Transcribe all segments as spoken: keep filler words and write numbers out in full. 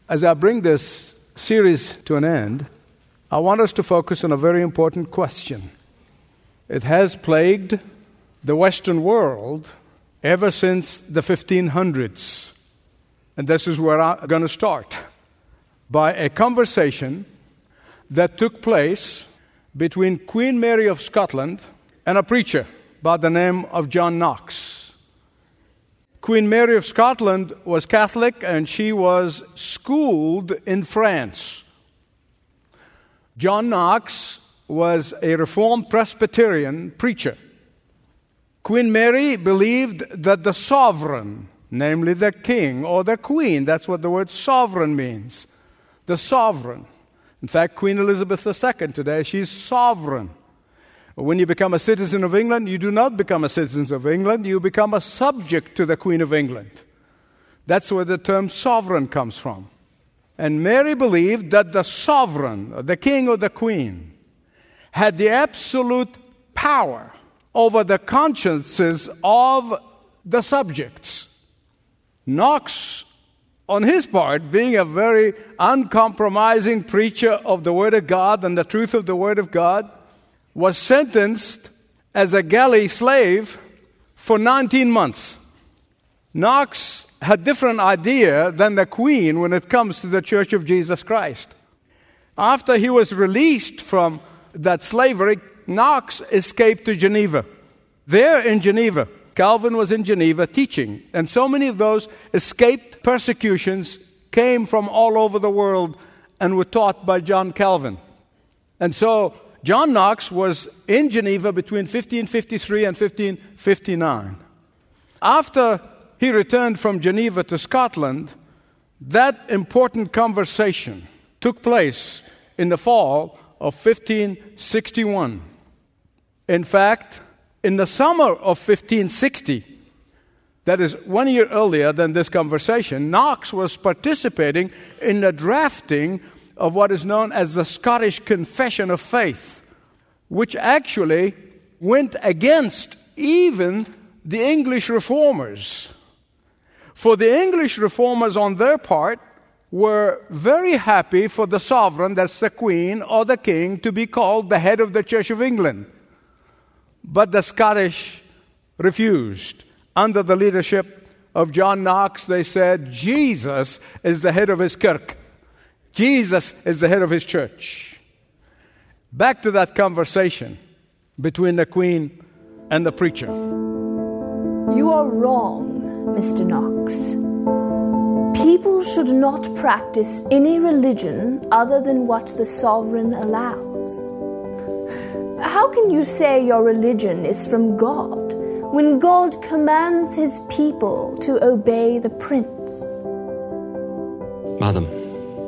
As I bring this series to an end, I want us to focus on a very important question. It has plagued the Western world ever since the fifteen hundreds. And this is where I'm going to start, by a conversation that took place between Queen Mary of Scotland and a preacher by the name of John Knox. Queen Mary of Scotland was Catholic, and she was schooled in France. John Knox was a Reformed Presbyterian preacher. Queen Mary believed that the sovereign, namely the king or the queen, that's what the word sovereign means, the sovereign. In fact, Queen Elizabeth the Second today, she's sovereign. When you become a citizen of England, you do not become a citizen of England, you become a subject to the Queen of England. That's where the term sovereign comes from. And Mary believed that the sovereign, or the king or the queen, had the absolute power over the consciences of the subjects. Knox, on his part, being a very uncompromising preacher of the Word of God and the truth of the Word of God, was sentenced as a galley slave for nineteen months. Knox had a different idea than the Queen when it comes to the Church of Jesus Christ. After he was released from that slavery, Knox escaped to Geneva. There in Geneva, Calvin was in Geneva teaching, and so many of those escaped persecutions came from all over the world and were taught by John Calvin. And so John Knox was in Geneva between fifteen fifty-three and fifteen fifty-nine. After he returned from Geneva to Scotland, that important conversation took place in the fall of fifteen sixty-one. In fact, in the summer of fifteen sixty, that is one year earlier than this conversation, Knox was participating in the drafting of what is known as the Scottish Confession of Faith, which actually went against even the English reformers. For the English reformers on their part were very happy for the sovereign, that's the Queen or the King, to be called the head of the Church of England. But the Scottish refused. Under the leadership of John Knox, they said, Jesus is the head of his kirk. Jesus is the head of his church. Back to that conversation between the Queen and the preacher. You are wrong, Mister Knox. People should not practice any religion other than what the sovereign allows. How can you say your religion is from God when God commands his people to obey the prince? Madam,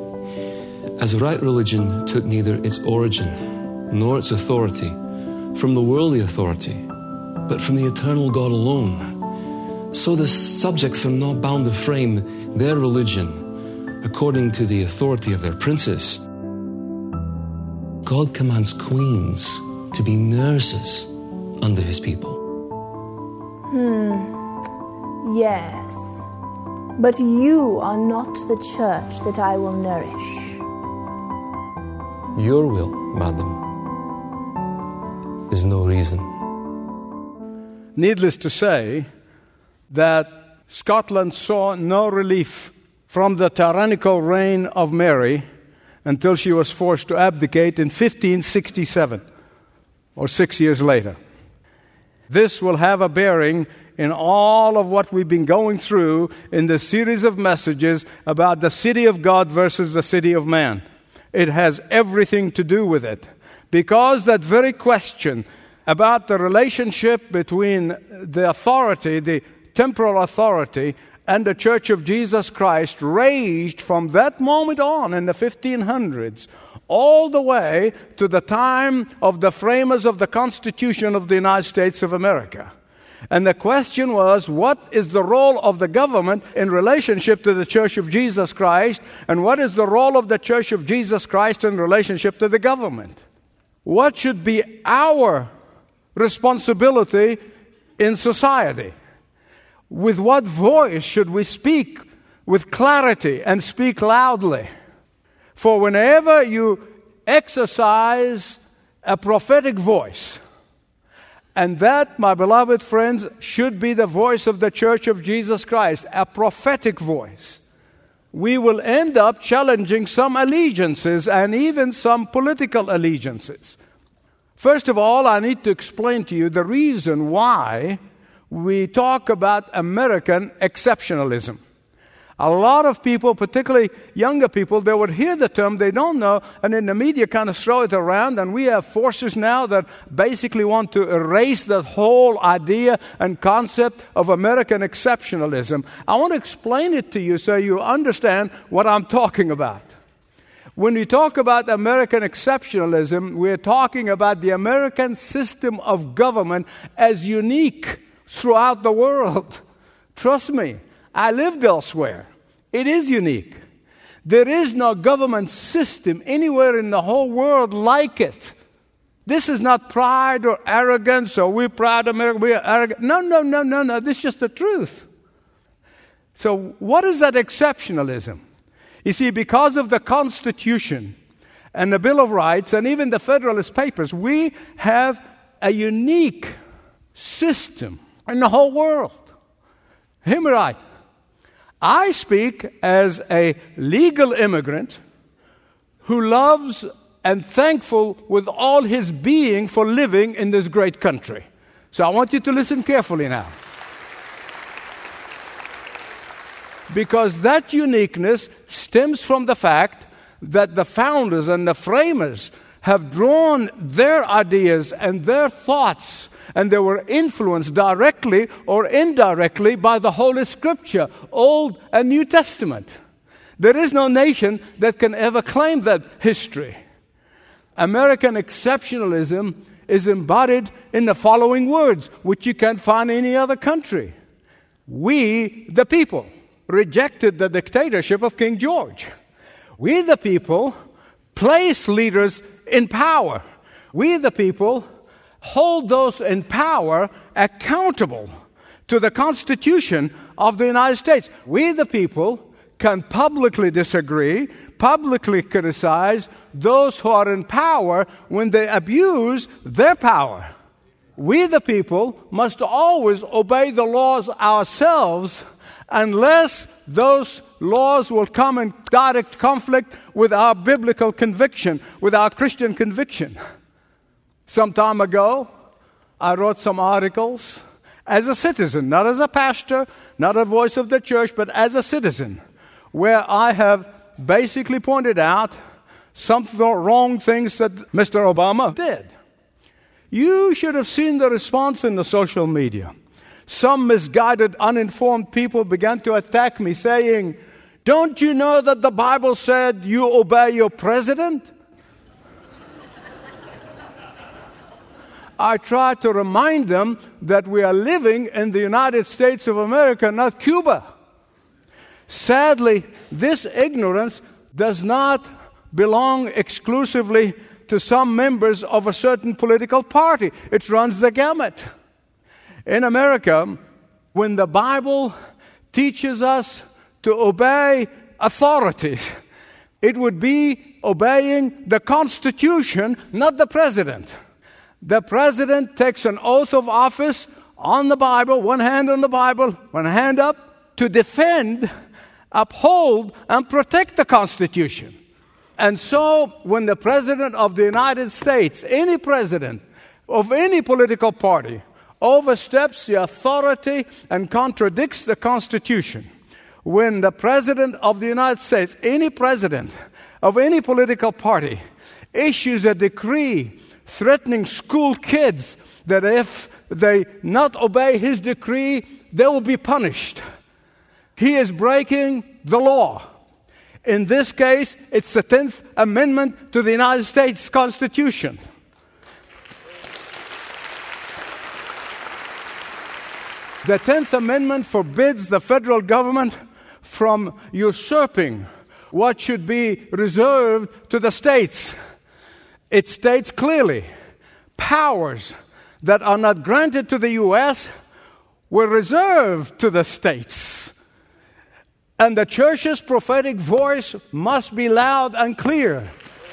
as right religion took neither its origin nor its authority from the worldly authority, but from the eternal God alone, so the subjects are not bound to frame their religion according to the authority of their princes. God commands queens to be nurses unto his people. Hmm, yes. But you are not the church that I will nourish. Your will, madam, is no reason. Needless to say that Scotland saw no relief from the tyrannical reign of Mary until she was forced to abdicate in fifteen sixty-seven, or six years later. This will have a bearing in all of what we've been going through in the series of messages about the city of God versus the city of man. It has everything to do with it. Because that very question about the relationship between the authority, the temporal authority, and the Church of Jesus Christ raged from that moment on in the fifteen hundreds all the way to the time of the framers of the Constitution of the United States of America. And the question was, what is the role of the government in relationship to the Church of Jesus Christ? And what is the role of the Church of Jesus Christ in relationship to the government? What should be our responsibility in society? With what voice should we speak with clarity and speak loudly. For whenever you exercise a prophetic voice, and that, my beloved friends, should be the voice of the Church of Jesus Christ, a prophetic voice, we will end up challenging some allegiances and even some political allegiances. First of all, I need to explain to you the reason why we talk about American exceptionalism. A lot of people, particularly younger people, they would hear the term, they don't know, and in the media kind of throw it around, and we have forces now that basically want to erase that whole idea and concept of American exceptionalism. I want to explain it to you so you understand what I'm talking about. When we talk about American exceptionalism, we're talking about the American system of government as unique throughout the world. Trust me. I lived elsewhere. It is unique. There is no government system anywhere in the whole world like it. This is not pride or arrogance, or we're proud America, we're arrogant. No, no, no, no, no. This is just the truth. So what is that exceptionalism? You see, because of the Constitution and the Bill of Rights and even the Federalist Papers, we have a unique system in the whole world. Hear me right. I speak as a legal immigrant who loves and thankful with all his being for living in this great country. So I want you to listen carefully now. Because that uniqueness stems from the fact that the founders and the framers have drawn their ideas and their thoughts, and they were influenced directly or indirectly by the Holy Scripture, Old and New Testament. There is no nation that can ever claim that history. American exceptionalism is embodied in the following words, which you can't find in any other country. We, the people, rejected the dictatorship of King George. We, the people, place leaders in power. We, the people, hold those in power accountable to the Constitution of the United States. We, the people, can publicly disagree, publicly criticize those who are in power when they abuse their power. We, the people, must always obey the laws ourselves unless those laws will come in direct conflict with our biblical conviction, with our Christian conviction. Some time ago, I wrote some articles as a citizen, not as a pastor, not a voice of the church, but as a citizen, where I have basically pointed out some wrong things that Mister Obama did. You should have seen the response in the social media. Some misguided, uninformed people began to attack me, saying, "Don't you know that the Bible said you obey your president?" I tried to remind them that we are living in the United States of America, not Cuba. Sadly, this ignorance does not belong exclusively to some members of a certain political party. It runs the gamut. In America, when the Bible teaches us to obey authorities, it would be obeying the Constitution, not the president. The president takes an oath of office on the Bible, one hand on the Bible, one hand up, to defend, uphold, and protect the Constitution. And so, when the President of the United States, any president of any political party, oversteps the authority and contradicts the Constitution, when the President of the United States, any president of any political party, issues a decree threatening school kids that if they not obey his decree, they will be punished, he is breaking the law. In this case, it's the tenth Amendment to the United States Constitution. The tenth Amendment forbids the federal government from usurping what should be reserved to the states. It states clearly, powers that are not granted to the U S were reserved to the states. And the church's prophetic voice must be loud and clear.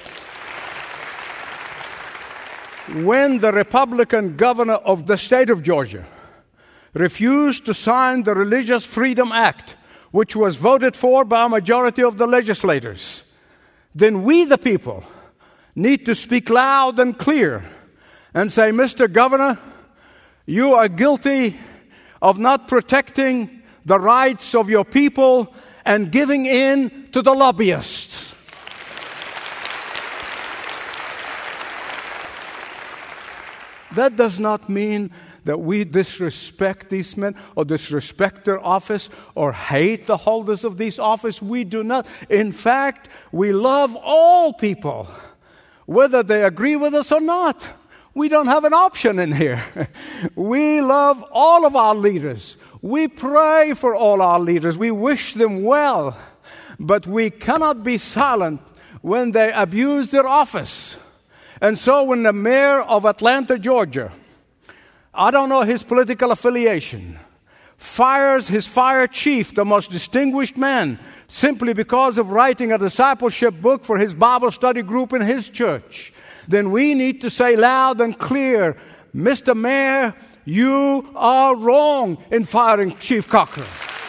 When the Republican governor of the state of Georgia refused to sign the Religious Freedom Act, which was voted for by a majority of the legislators, then we, the people, need to speak loud and clear and say, Mister Governor, you are guilty of not protecting the rights of your people and giving in to the lobbyists. That does not mean that we disrespect these men or disrespect their office or hate the holders of these office. We do not. In fact, we love all people, whether they agree with us or not. We don't have an option in here. We love all of our leaders. We pray for all our leaders. We wish them well. But we cannot be silent when they abuse their office. And so when the mayor of Atlanta, Georgia, I don't know his political affiliation, fires his fire chief, the most distinguished man, simply because of writing a discipleship book for his Bible study group in his church, then we need to say loud and clear, Mister Mayor, you are wrong in firing Chief Cochran.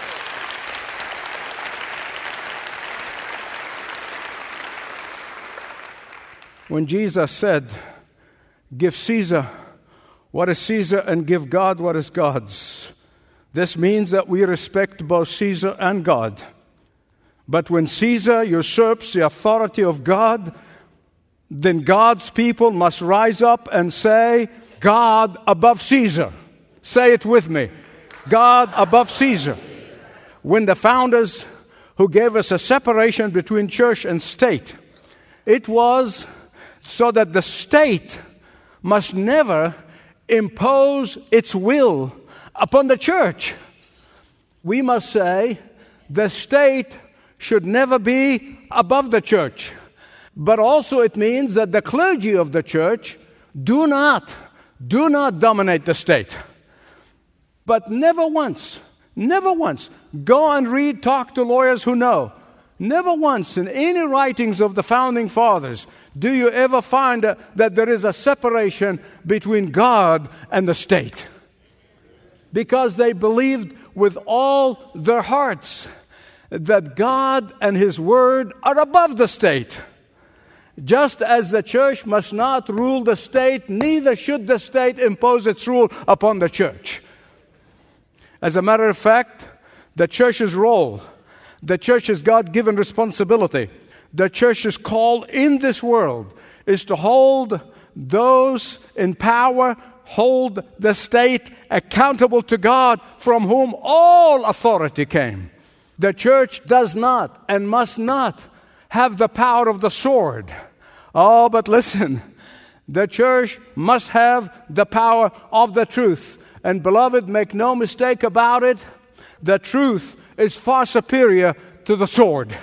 When Jesus said, give Caesar what is Caesar and give God what is God's, this means that we respect both Caesar and God. But when Caesar usurps the authority of God, then God's people must rise up and say, God above Caesar. Say it with me. God above Caesar. When the founders who gave us a separation between church and state, it was so that the state must never impose its will upon the church. We must say the state should never be above the church. But also it means that the clergy of the church do not, do not dominate the state. But never once, never once, go and read, talk to lawyers who know. Never once in any writings of the founding fathers do you ever find a, that there is a separation between God and the state. Because they believed with all their hearts that God and His Word are above the state. Just as the church must not rule the state, neither should the state impose its rule upon the church. As a matter of fact, the church's role, the church's God-given responsibility, the church's call in this world is to hold those in power, hold the state accountable to God, from whom all authority came. The church does not and must not have the power of the sword. Oh, but listen, the church must have the power of the truth. And beloved, make no mistake about it, the truth is far superior to the sword.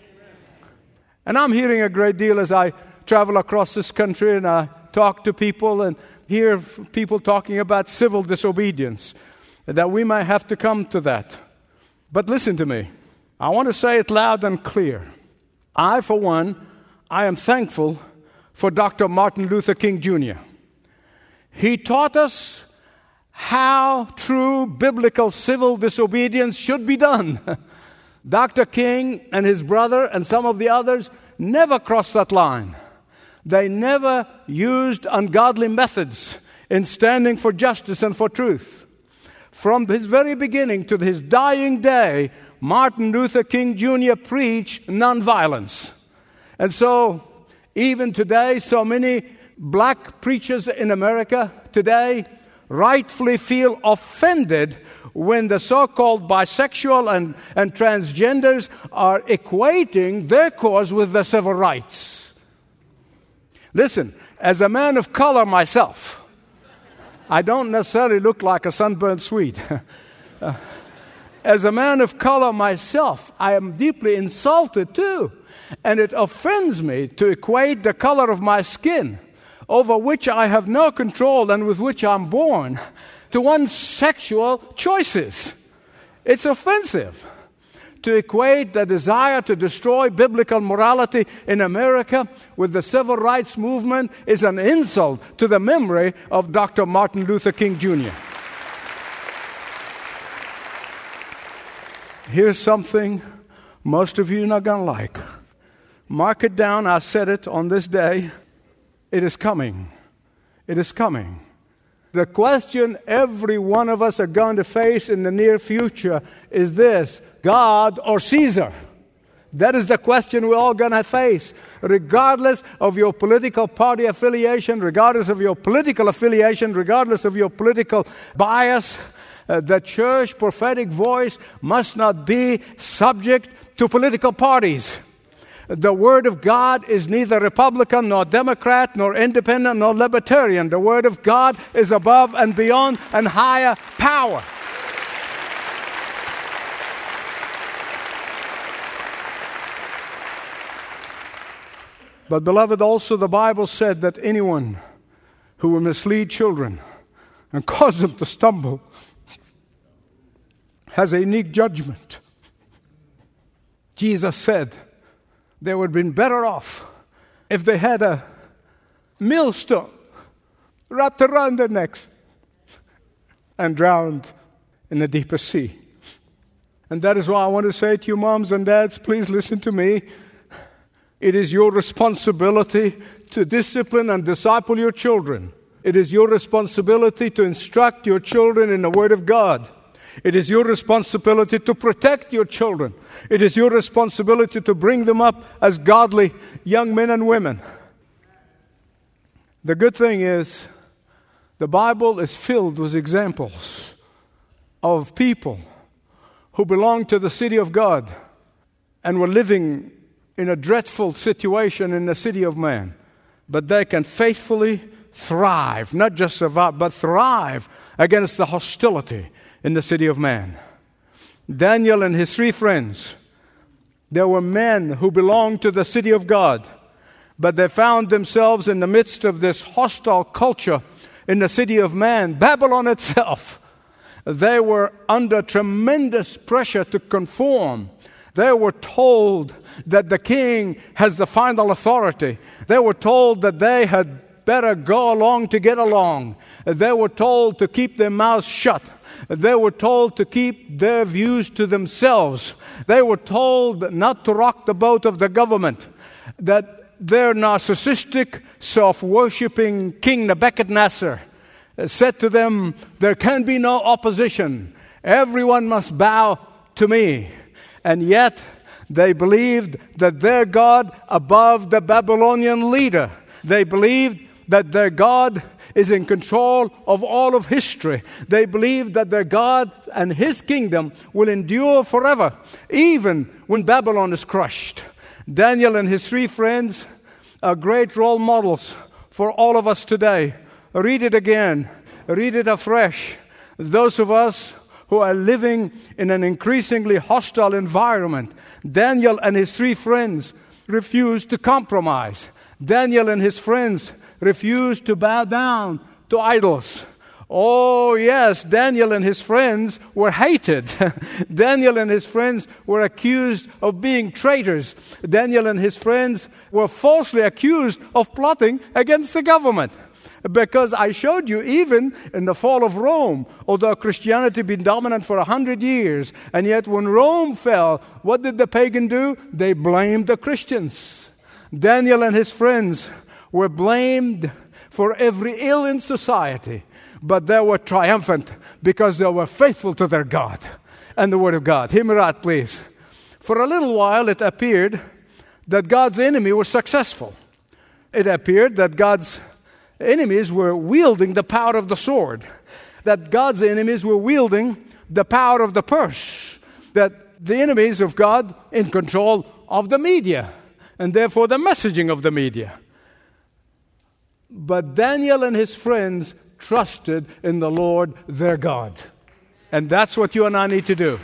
And I'm hearing a great deal as I travel across this country and I talk to people and hear people talking about civil disobedience, that we might have to come to that. But listen to me. I want to say it loud and clear. I, for one, I am thankful for Doctor Martin Luther King Junior He taught us how true biblical civil disobedience should be done. Doctor King and his brother and some of the others never crossed that line. They never used ungodly methods in standing for justice and for truth. From his very beginning to his dying day, Martin Luther King Junior preached nonviolence. And so, even today, so many black preachers in America today rightfully feel offended when the so-called bisexual and, and transgenders are equating their cause with the civil rights. Listen, as a man of color myself, I don't necessarily look like a sunburned Swede. uh, as a man of color myself, I am deeply insulted too. And it offends me to equate the color of my skin, over which I have no control and with which I'm born, to one's sexual choices. It's offensive to equate the desire to destroy biblical morality in America with the civil rights movement is an insult to the memory of Doctor Martin Luther King Junior Here's something most of you are not going to like. Mark it down. I said it on this day. It is coming. It is coming. The question every one of us are going to face in the near future is this: God or Caesar? That is the question we're all going to face, regardless of your political party affiliation, regardless of your political affiliation, regardless of your political bias. Uh, the church prophetic voice must not be subject to political parties. The Word of God is neither Republican, nor Democrat, nor independent, nor libertarian. The Word of God is above and beyond and higher power. But beloved, also the Bible said that anyone who will mislead children and cause them to stumble has a unique judgment. Jesus said they would have been better off if they had a millstone wrapped around their necks and drowned in the deeper sea. And that is why I want to say to you, moms and dads, please listen to me. It is your responsibility to discipline and disciple your children. It is your responsibility to instruct your children in the Word of God. It is your responsibility to protect your children. It is your responsibility to bring them up as godly young men and women. The good thing is, the Bible is filled with examples of people who belonged to the city of God and were living in a dreadful situation in the city of man. But they can faithfully thrive, not just survive, but thrive against the hostility in the city of man. Daniel and his three friends, there were men who belonged to the city of God, but they found themselves in the midst of this hostile culture in the city of man, Babylon itself. They were under tremendous pressure to conform. They were told that the king has the final authority. They were told that they had better go along to get along. They were told to keep their mouths shut. They were told to keep their views to themselves. They were told not to rock the boat of the government. That their narcissistic, self-worshipping King Nebuchadnezzar said to them, there can be no opposition. Everyone must bow to me. And yet, they believed that their God above the Babylonian leader. They believed that their God is in control of all of history. They believed that their God and His kingdom will endure forever, even when Babylon is crushed. Daniel and his three friends are great role models for all of us today. Read it again. Read it afresh. Those of us who are living in an increasingly hostile environment. Daniel and his three friends refused to compromise. Daniel and his friends refused to bow down to idols. Oh yes, Daniel and his friends were hated. Daniel and his friends were accused of being traitors. Daniel and his friends were falsely accused of plotting against the government. Because I showed you, even in the fall of Rome, although Christianity had been dominant for a hundred years, and yet when Rome fell, what did the pagan do? They blamed the Christians. Daniel and his friends were blamed for every ill in society, but they were triumphant because they were faithful to their God and the Word of God. Hear me right, please. For a little while, it appeared that God's enemy was successful. It appeared that God's enemies were wielding the power of the sword, that God's enemies were wielding the power of the purse, that the enemies of God in control of the media, and therefore the messaging of the media. But Daniel and his friends trusted in the Lord their God. And that's what you and I need to do.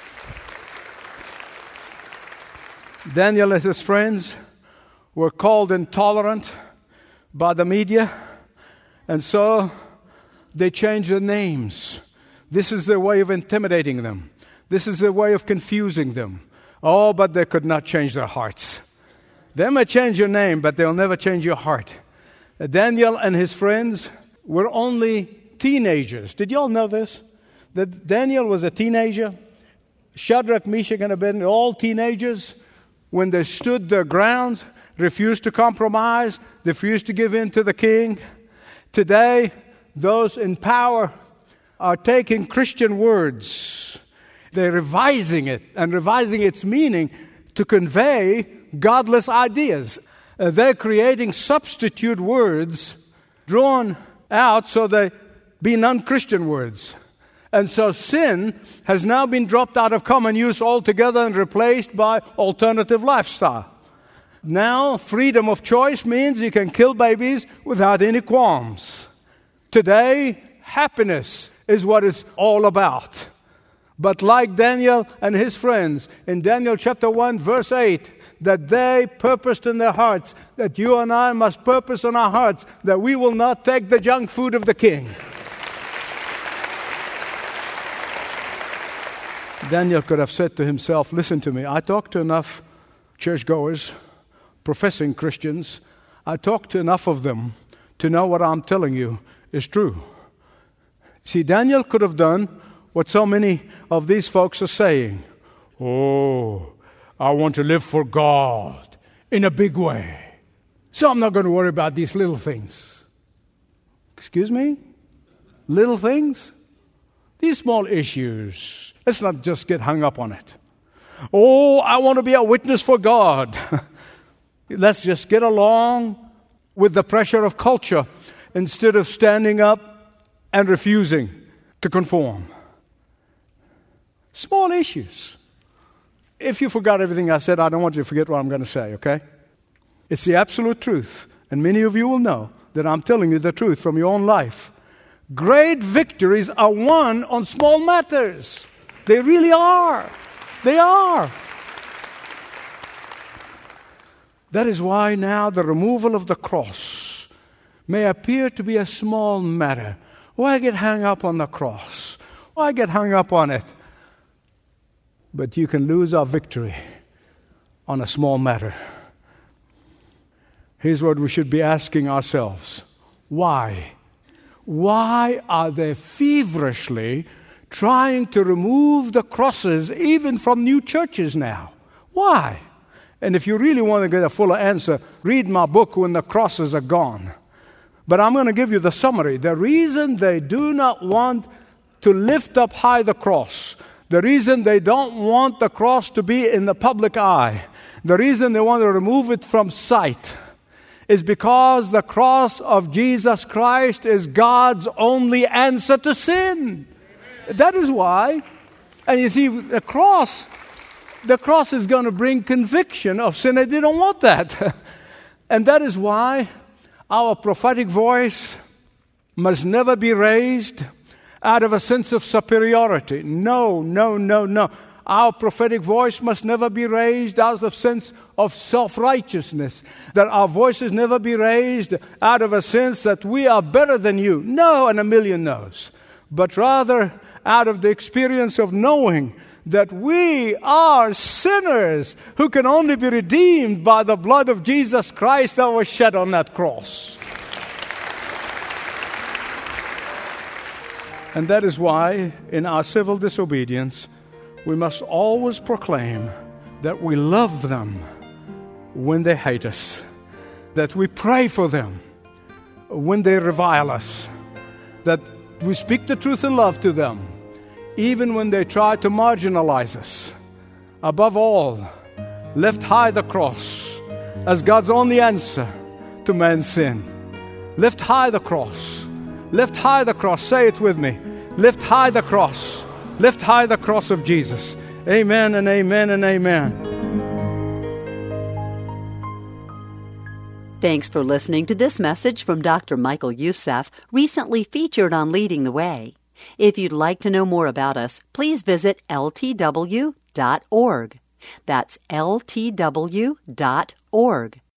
Daniel and his friends were called intolerant by the media, and so they changed their names. This is their way of intimidating them. This is their way of confusing them. Oh, but they could not change their hearts. They may change your name, but they'll never change your heart. Daniel and his friends were only teenagers. Did you all know this? That Daniel was a teenager? Shadrach, Meshach, and Abednego, all teenagers, when they stood their grounds, refused to compromise, they refused to give in to the king. Today, those in power are taking Christian words, they're revising it and revising its meaning to convey godless ideas. Uh, they're creating substitute words drawn out so they be non-Christian words. And so sin has now been dropped out of common use altogether and replaced by alternative lifestyle. Now, freedom of choice means you can kill babies without any qualms. Today, happiness is what it's all about. But like Daniel and his friends, in Daniel chapter one, verse eight, that they purposed in their hearts, that you and I must purpose in our hearts, that we will not take the junk food of the king. Daniel could have said to himself, listen to me, I talk to enough churchgoers, professing Christians, I talk to enough of them to know what I'm telling you is true. See, Daniel could have done what so many of these folks are saying. Oh, I want to live for God in a big way. So I'm not going to worry about these little things. Excuse me? Little things? These small issues. Let's not just get hung up on it. Oh, I want to be a witness for God. Let's just get along with the pressure of culture instead of standing up and refusing to conform. Small issues. If you forgot everything I said, I don't want you to forget what I'm going to say, okay? It's the absolute truth. And many of you will know that I'm telling you the truth from your own life. Great victories are won on small matters. They really are. They are. That is why now the removal of the cross may appear to be a small matter. Why get hung up on the cross? Why get hung up on it? But you can lose our victory on a small matter. Here's what we should be asking ourselves. Why? Why are they feverishly trying to remove the crosses even from new churches now? Why? And if you really want to get a fuller answer, read my book, When the Crosses Are Gone. But I'm going to give you the summary. The reason they do not want to lift up high the cross, the reason they don't want the cross to be in the public eye, the reason they want to remove it from sight, is because the cross of Jesus Christ is God's only answer to sin. That is why. And you see, the cross, the cross is going to bring conviction of sin. They don't want that. And that is why our prophetic voice must never be raised out of a sense of superiority. No, no, no, no. Our prophetic voice must never be raised out of a sense of self-righteousness. That our voices never be raised out of a sense that we are better than you. No, and a million no's. But rather out of the experience of knowing that we are sinners who can only be redeemed by the blood of Jesus Christ that was shed on that cross. And that is why, in our civil disobedience, we must always proclaim that we love them when they hate us, that we pray for them when they revile us, that we speak the truth in love to them, even when they try to marginalize us. Above all, lift high the cross as God's only answer to man's sin. Lift high the cross. Lift high the cross. Say it with me. Lift high the cross. Lift high the cross of Jesus. Amen and amen and amen. Thanks for listening to this message from Doctor Michael Youssef, recently featured on Leading the Way. If you'd like to know more about us, please visit L T W dot org. That's L T W dot org.